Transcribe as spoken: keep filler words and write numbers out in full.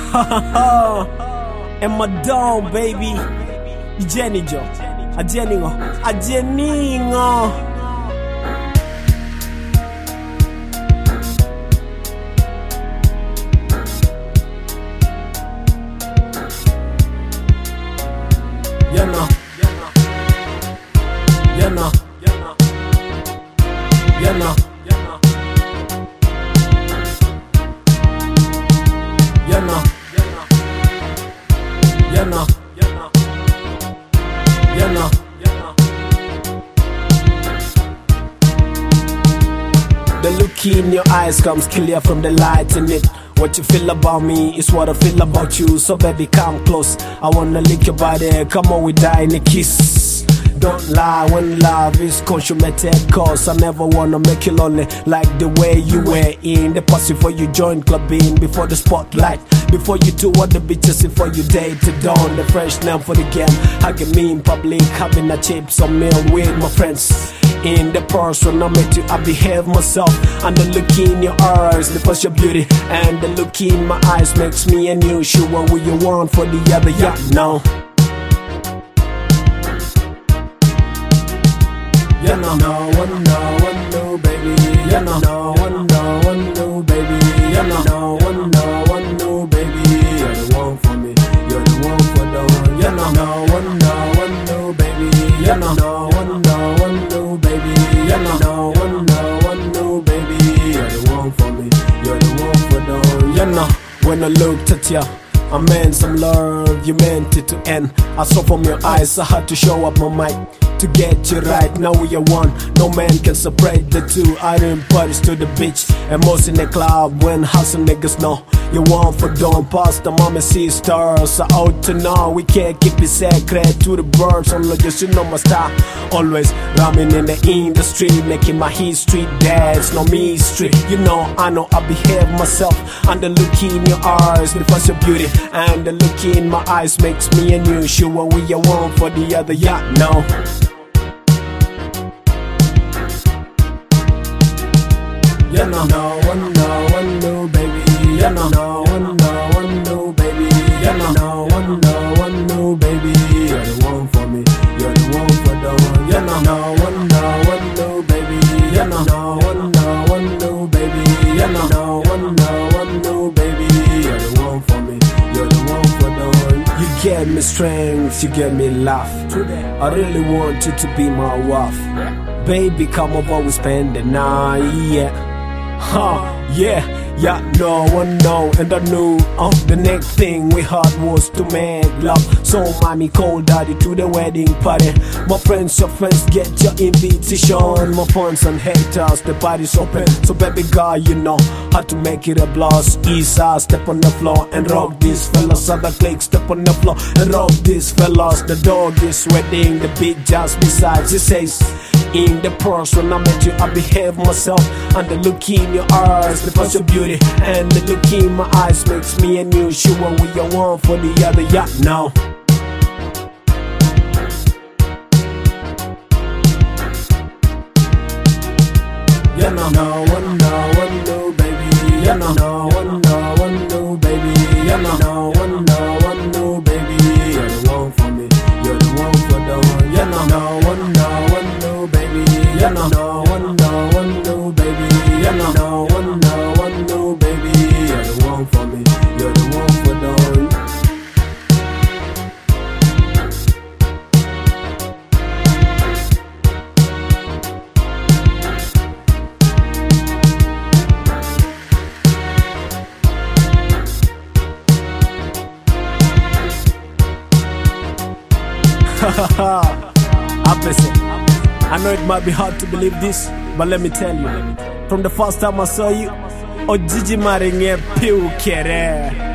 Emma Dawn, baby. Jenny Jo. A Jenningo. A Jenningo. You know. You know. You know. You know. You know. You know. The look in your eyes comes clear from the light in it. What you feel about me is what I feel about you. So baby, come close. I wanna lick your body. Come on, we die in a kiss. Don't lie when love is consummated, cause I never wanna make you lonely like the way you were in the past before you joined clubbing, before the spotlight, before you do what the bitches, before you date to dawn. The fresh name for the game, hugging me in public, having a chips or meal with my friends. In the past when I met you, I behave myself. And the look in your eyes, the first your beauty, and the look in my eyes makes me and you sure what you want for the other, yeah, no. You know, no one, no one, no baby. You know, no one, no one, no baby. You know, no one, no one, no baby. You're the one for me. You're the one for the one. You know, no one, no one, no baby. You know, no one, no one, no baby. You know, no one, no one, no baby. You're the one for me. You're the one for the one. You know, when I looked at you, I meant some love, you meant it to end. I saw from your eyes, I had to show up my mic to get you right. Now we are one, no man can separate the two. I didn't parties to the beach and most in the club when hustle niggas know you want for dawn. Past the mama see stars, I out to know we can't keep it secret to the birds. Only just you know my style, always rhyming in the industry, making my history. That's no mystery, you know I know I behave myself. And the look in your eyes because your beauty, and the look in my eyes makes me and you sure what we are one for the other, yeah, no. You know, no one, no one, no baby. You know, no one, no one, no baby. You know, no one, no one, no baby. You're the one for me. You're the one for the one. You know, no one, no one, no baby. You know, no one, no one, no baby. You know, no one, no one, no baby. You're the one for me. You're the one for the one. You get me strength, you get me laugh. I really want you to be my wife. Baby, come over, we spend the night, yeah. Huh, yeah, yeah, no one know. And I knew uh, the next thing we had was to make love. So mommy called daddy to the wedding party. My friends, your friends get your invitation. My fans and haters, the party's open. So baby girl, you know how to make it a blast. Isa, step on the floor and rock these fellas. Other cliques, step on the floor and rock these fellas. The dog is wedding, the beat just besides. It says in the past when I met you, I behave myself. And the look in your eyes, the first your beauty, and the look in my eyes makes me and you sure we are one for the other, yeah, now. You know, no one, no one, no baby. You know, no one, no one, no baby. You know, no one, no one, no baby. You're the one for me. You're the one for the one. You know, no one, no one, no baby. You know, no one, no one, no baby. You know, no one, no one, no baby. You're the one for me. You're the one for the one. Opposite. I know it might be hard to believe this, but let me tell you, from the first time I saw you, Ojiji Maringe Piu Kere.